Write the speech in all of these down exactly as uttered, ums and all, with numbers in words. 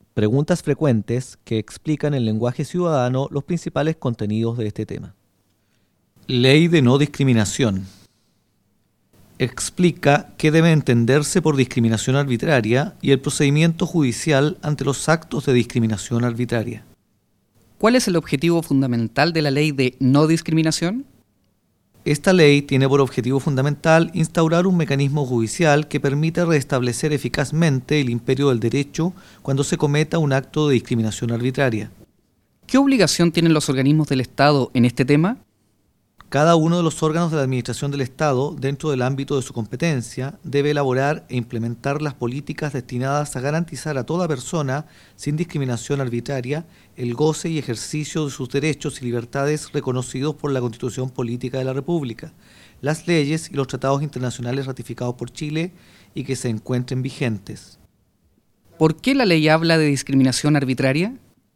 Preguntas frecuentes que explican en lenguaje ciudadano los principales contenidos de este tema. Ley de no discriminación. Explica qué debe entenderse por discriminación arbitraria y el procedimiento judicial ante los actos de discriminación arbitraria. ¿Cuál es el objetivo fundamental de la ley de no discriminación? Esta ley tiene por objetivo fundamental instaurar un mecanismo judicial que permita restablecer eficazmente el imperio del derecho cuando se cometa un acto de discriminación arbitraria. ¿Qué obligación tienen los organismos del Estado en este tema? Cada uno de los órganos de la administración del Estado, dentro del ámbito de su competencia, debe elaborar e implementar las políticas destinadas a garantizar a toda persona, sin discriminación arbitraria, el goce y ejercicio de sus derechos y libertades reconocidos por la Constitución Política de la República, las leyes y los tratados internacionales ratificados por Chile y que se encuentren vigentes. ¿Por qué la ley habla de discriminación arbitraria?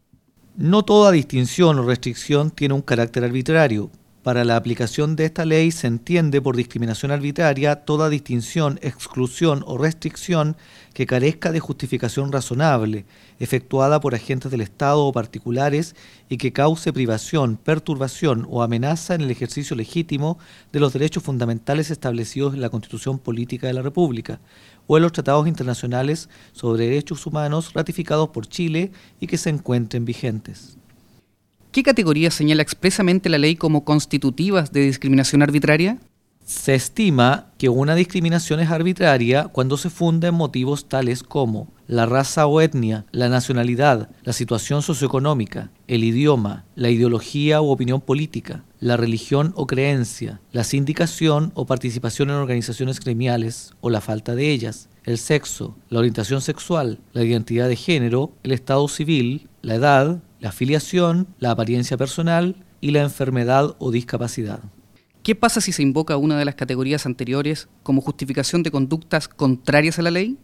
No toda distinción o restricción tiene un carácter arbitrario. Para la aplicación de esta ley se entiende por discriminación arbitraria toda distinción, exclusión o restricción que carezca de justificación razonable, efectuada por agentes del Estado o particulares y que cause privación, perturbación o amenaza en el ejercicio legítimo de los derechos fundamentales establecidos en la Constitución Política de la República o en los tratados internacionales sobre derechos humanos ratificados por Chile y que se encuentren vigentes. ¿Qué categorías señala expresamente la ley como constitutivas de discriminación arbitraria? Se estima que una discriminación es arbitraria cuando se funda en motivos tales como la raza o etnia, la nacionalidad, la situación socioeconómica, el idioma, la ideología u opinión política, la religión o creencia, la sindicación o participación en organizaciones gremiales o la falta de ellas, el sexo, la orientación sexual, la identidad de género, el estado civil, la edad, la afiliación, la apariencia personal y la enfermedad o discapacidad. ¿Qué pasa si se invoca una de las categorías anteriores como justificación de conductas contrarias a la ley?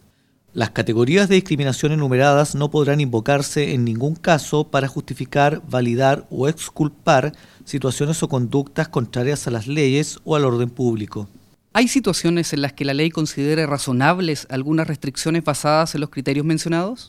Las categorías de discriminación enumeradas no podrán invocarse en ningún caso para justificar, validar o exculpar situaciones o conductas contrarias a las leyes o al orden público. ¿Hay situaciones en las que la ley considere razonables algunas restricciones basadas en los criterios mencionados?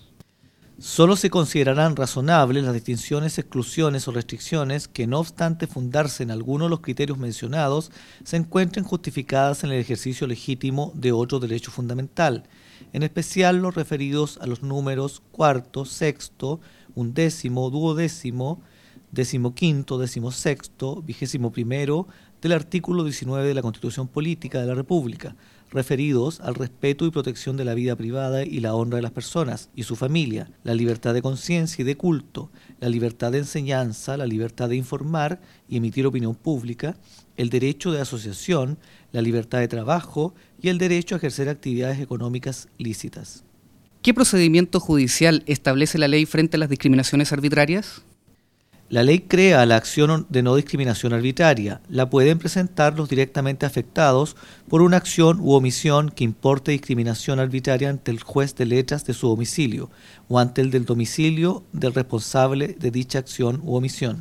Solo se considerarán razonables las distinciones, exclusiones o restricciones que, no obstante fundarse en alguno de los criterios mencionados, se encuentren justificadas en el ejercicio legítimo de otro derecho fundamental, en especial los referidos a los números cuarto, sexto, undécimo, duodécimo, decimoquinto, decimosexto, vigésimo primero del artículo diecinueve de la Constitución Política de la República, referidos al respeto y protección de la vida privada y la honra de las personas y su familia, la libertad de conciencia y de culto, la libertad de enseñanza, la libertad de informar y emitir opinión pública, el derecho de asociación, la libertad de trabajo y el derecho a ejercer actividades económicas lícitas. ¿Qué procedimiento judicial establece la ley frente a las discriminaciones arbitrarias? La ley crea la acción de no discriminación arbitraria. La pueden presentar los directamente afectados por una acción u omisión que importe discriminación arbitraria ante el juez de letras de su domicilio o ante el del domicilio del responsable de dicha acción u omisión.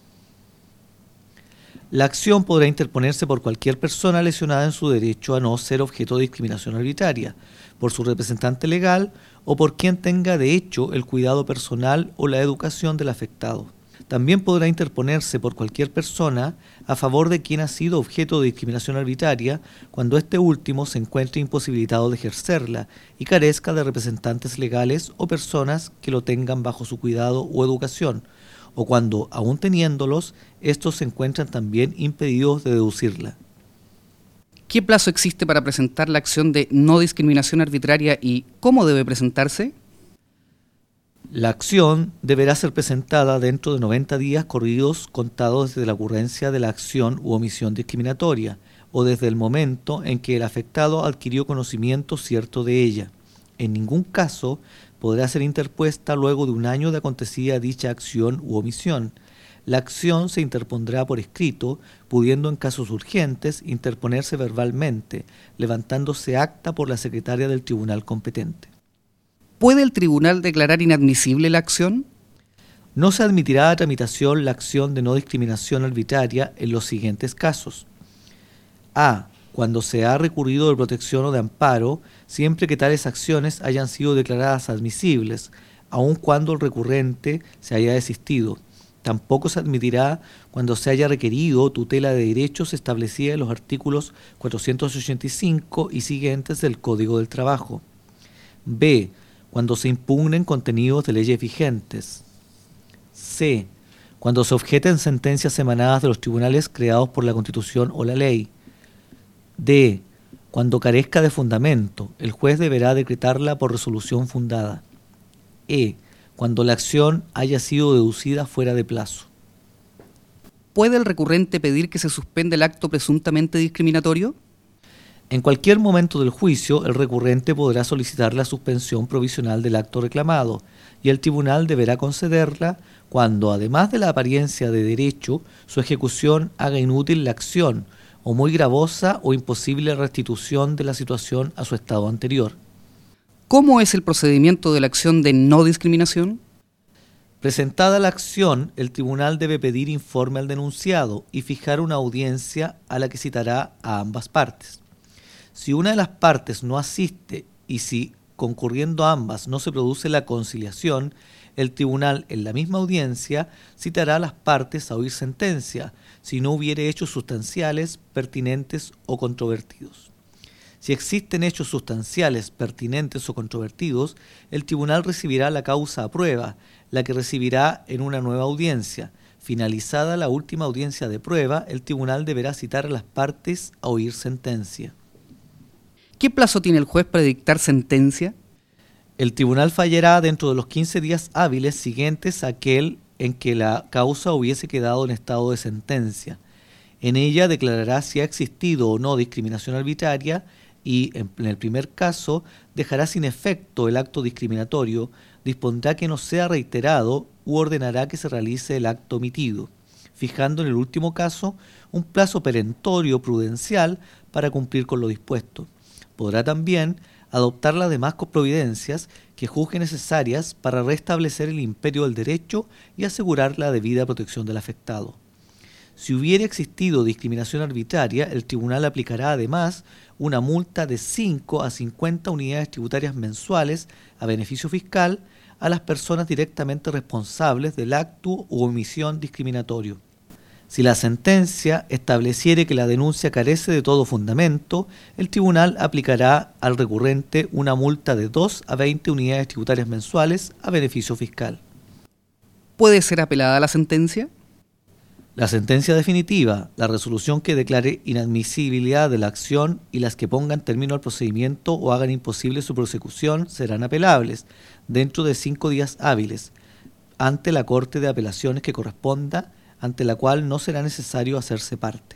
La acción podrá interponerse por cualquier persona lesionada en su derecho a no ser objeto de discriminación arbitraria, por su representante legal o por quien tenga de hecho el cuidado personal o la educación del afectado. También podrá interponerse por cualquier persona a favor de quien ha sido objeto de discriminación arbitraria cuando este último se encuentre imposibilitado de ejercerla y carezca de representantes legales o personas que lo tengan bajo su cuidado o educación, o cuando, aún teniéndolos, estos se encuentran también impedidos de deducirla. ¿Qué plazo existe para presentar la acción de no discriminación arbitraria y cómo debe presentarse? La acción deberá ser presentada dentro de noventa días corridos contados desde la ocurrencia de la acción u omisión discriminatoria o desde el momento en que el afectado adquirió conocimiento cierto de ella. En ningún caso podrá ser interpuesta luego de un año de acontecida dicha acción u omisión. La acción se interpondrá por escrito, pudiendo en casos urgentes interponerse verbalmente, levantándose acta por la secretaria del tribunal competente. ¿Puede el tribunal declarar inadmisible la acción? No se admitirá a tramitación la acción de no discriminación arbitraria en los siguientes casos. A. Cuando se ha recurrido de protección o de amparo, siempre que tales acciones hayan sido declaradas admisibles. aun cuando el recurrente se haya desistido. Tampoco se admitirá cuando se haya requerido tutela de derechos establecida en los artículos cuatrocientos ochenta y cinco y siguientes del Código del Trabajo. B. Cuando se impugnen contenidos de leyes vigentes. C. Cuando se objeten sentencias emanadas de los tribunales creados por la Constitución o la ley. D. Cuando carezca de fundamento, el juez deberá decretarla por resolución fundada. E. Cuando la acción haya sido deducida fuera de plazo. ¿Puede el recurrente pedir que se suspenda el acto presuntamente discriminatorio? En cualquier momento del juicio, el recurrente podrá solicitar la suspensión provisional del acto reclamado y el tribunal deberá concederla cuando, además de la apariencia de derecho, su ejecución haga inútil la acción o muy gravosa o imposible restitución de la situación a su estado anterior. ¿Cómo es el procedimiento de la acción de no discriminación? Presentada la acción, el tribunal debe pedir informe al denunciado y fijar una audiencia a la que citará a ambas partes. Si una de las partes no asiste y si, concurriendo ambas, no se produce la conciliación, el tribunal en la misma audiencia citará a las partes a oír sentencia, si no hubiere hechos sustanciales, pertinentes o controvertidos. Si existen hechos sustanciales, pertinentes o controvertidos, el tribunal recibirá la causa a prueba, la que recibirá en una nueva audiencia. Finalizada la última audiencia de prueba, el tribunal deberá citar a las partes a oír sentencia. ¿Qué plazo tiene el juez para dictar sentencia? El tribunal fallará dentro de los quince días hábiles siguientes a aquel en que la causa hubiese quedado en estado de sentencia. En ella declarará si ha existido o no discriminación arbitraria y, en el primer caso, dejará sin efecto el acto discriminatorio, dispondrá que no sea reiterado u ordenará que se realice el acto omitido, fijando en el último caso un plazo perentorio prudencial para cumplir con lo dispuesto. Podrá también adoptar las demás providencias que juzgue necesarias para restablecer el imperio del derecho y asegurar la debida protección del afectado. Si hubiera existido discriminación arbitraria, el tribunal aplicará además una multa de cinco a cincuenta unidades tributarias mensuales a beneficio fiscal a las personas directamente responsables del acto u omisión discriminatorio. Si la sentencia estableciere que la denuncia carece de todo fundamento, el tribunal aplicará al recurrente una multa de dos a veinte unidades tributarias mensuales a beneficio fiscal. ¿Puede ser apelada la sentencia? La sentencia definitiva, la resolución que declare inadmisibilidad de la acción y las que pongan término al procedimiento o hagan imposible su prosecución serán apelables dentro de cinco días hábiles ante la Corte de Apelaciones que corresponda, ante la cual no será necesario hacerse parte.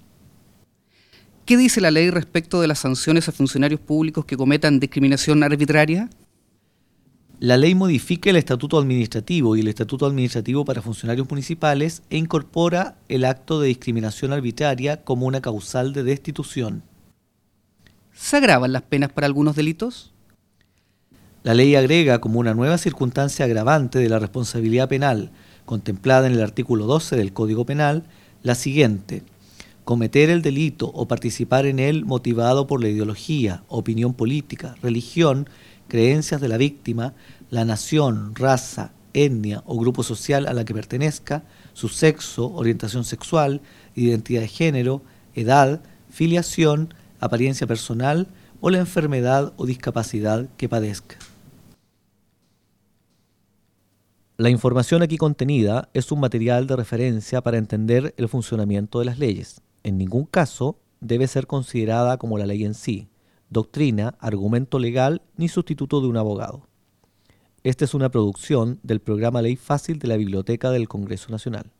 ¿Qué dice la ley respecto de las sanciones a funcionarios públicos que cometan discriminación arbitraria? La ley modifica el Estatuto Administrativo y el Estatuto Administrativo para funcionarios municipales e incorpora el acto de discriminación arbitraria como una causal de destitución. ¿Se agravan las penas para algunos delitos? La ley agrega como una nueva circunstancia agravante de la responsabilidad penal, contemplada en el artículo doce del Código Penal, la siguiente: cometer el delito o participar en él motivado por la ideología, opinión política, religión, creencias de la víctima, la nación, raza, etnia o grupo social a la que pertenezca, su sexo, orientación sexual, identidad de género, edad, filiación, apariencia personal o la enfermedad o discapacidad que padezca. La información aquí contenida es un material de referencia para entender el funcionamiento de las leyes. En ningún caso debe ser considerada como la ley en sí, doctrina, argumento legal ni sustituto de un abogado. Esta es una producción del programa Ley Fácil de la Biblioteca del Congreso Nacional.